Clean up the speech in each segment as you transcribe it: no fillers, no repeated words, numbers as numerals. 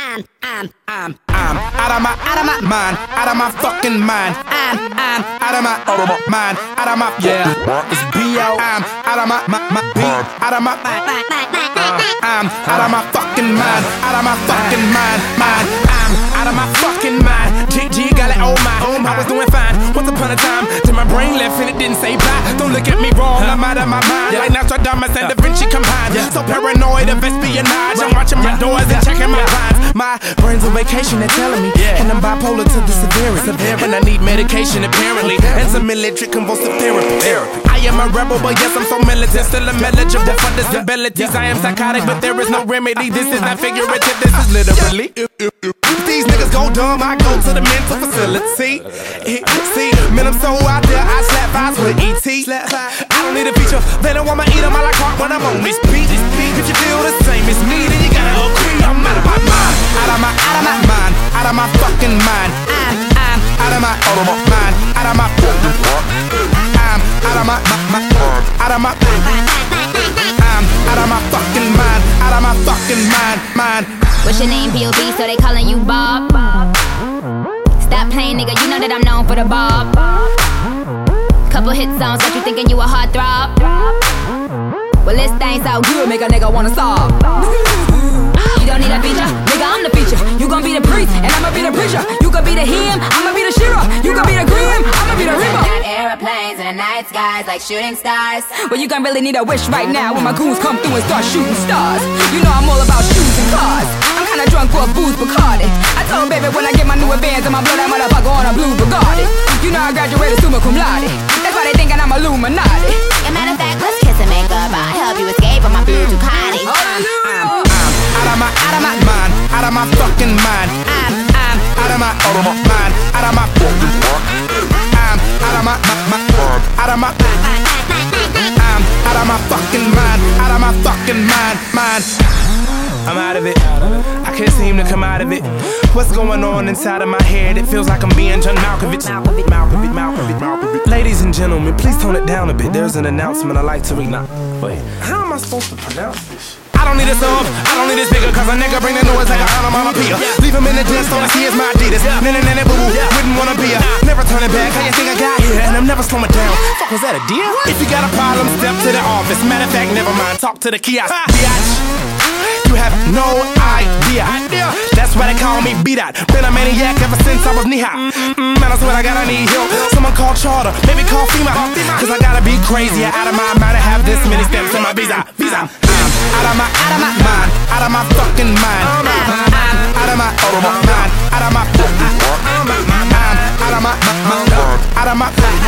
out of my mind, out of my fucking mind. I'm out of my mind, out of my it's B.O. I'm out of my beat, out of my I'm out of my fucking mind, out of my fucking mind. I'm out of my fucking mind. GG got it, oh my, I was doing fine. Once upon a time, till my brain left and it didn't say bye. Don't look at me wrong, I'm out of my mind. Like Nostradamus and Da Vinci combined. So paranoid of espionage, I'm watching my doors and checking my blinds. My brain's on vacation, they're telling me, and I'm bipolar to the severity. And I need medication apparently, and some military convulsive therapy. I am a rebel, but yes, I'm so militant. Still I'm eligible for disabilities. I am psychotic, but there is no remedy. This is not figurative, this is literally. If these niggas go dumb, I go to the mental facility. See, man, I'm so out there, I slap eyes with E.T. I don't need a feature, they don't want me eat 'em, I like heart when I'm on this beat. If you feel the same as me, then you gotta agree, I'm out of my mind. Out of my mind, out of my fucking mind. I'm out of my mind, out of my I'm out of my out of my I'm out of my fucking mind, out of my fucking mind. What's your name, P.O.B., so they calling you Bob? Stop playing, nigga, you know that I'm known for the Bob. Couple hit songs, got you thinking you a heartthrob. Well, this thing so good, make a nigga wanna solve. You don't need a feature, nigga, I'm the feature. You gon' be the priest, and I'ma be the preacher. You gon' be the him, I'ma be the Shira. You gon' be the Grim, I'ma be the Reaper. Got airplanes in the night skies like shooting stars. Well, you gon' really need a wish right now when my goons come through and start shooting stars. You know I'm all about shoes and cars. I'm kinda drunk for a booze Bacardi. I told baby when I get my new advance, I'ma blow that motherfucker on a blue Bugatti. You know I graduated summa cum laude. That's why they thinkin' I'm Illuminati. As a matter of fact, let's kiss and make up. I'll help you escape on my blue Ducati. Out of my mind, out of my fucking mind. I'm out of my mind, out of my I'm out of my out of my I'm out of my fucking mind, out of my fucking mind. I'm out of it, I can't seem to come out of it. What's going on inside of my head? It feels like I'm being John Malkovich. Ladies and gentlemen, please tone it down a bit. There's an announcement I'd like to read now. Wait, how am I supposed to pronounce this? I don't need a sub, I don't need a speaker, cause a nigga bring the noise like an onomatopoeia. Leave him in the dance, so he is my Adidas. Nene boo boo, wouldn't wanna be a. Never turning back, how you think I got here? And I'm never slowing down. Fuck, was that a deal? If you got a problem, step to the office. Matter of fact, never mind, talk to the kiosk. Biatch, you have no idea. That's why they call me B-Dot. Been a maniac ever since I was knee-high. Man, I swear I gotta need help. Someone call charter, maybe call FEMA. Cause I gotta be crazy, out of my mind to have this many steps in my visa. Out of my mind, out of my fucking mind. I'm out of my mind, out of my I'm out of my out of my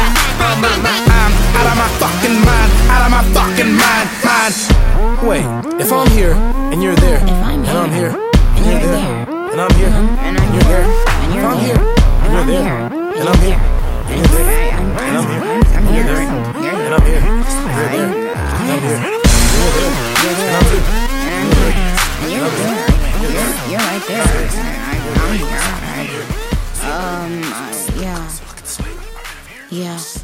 I'm out of my fucking mind, out of my fucking mind. Wait, if I'm here and you're there, and I'm here and you're there, and I'm here and you're there, if I'm here and you're there, and I'm here and you're there, and I'm here and you're there, and I'm here and you're there, and I'm here. You're right there. I'm here. Yeah.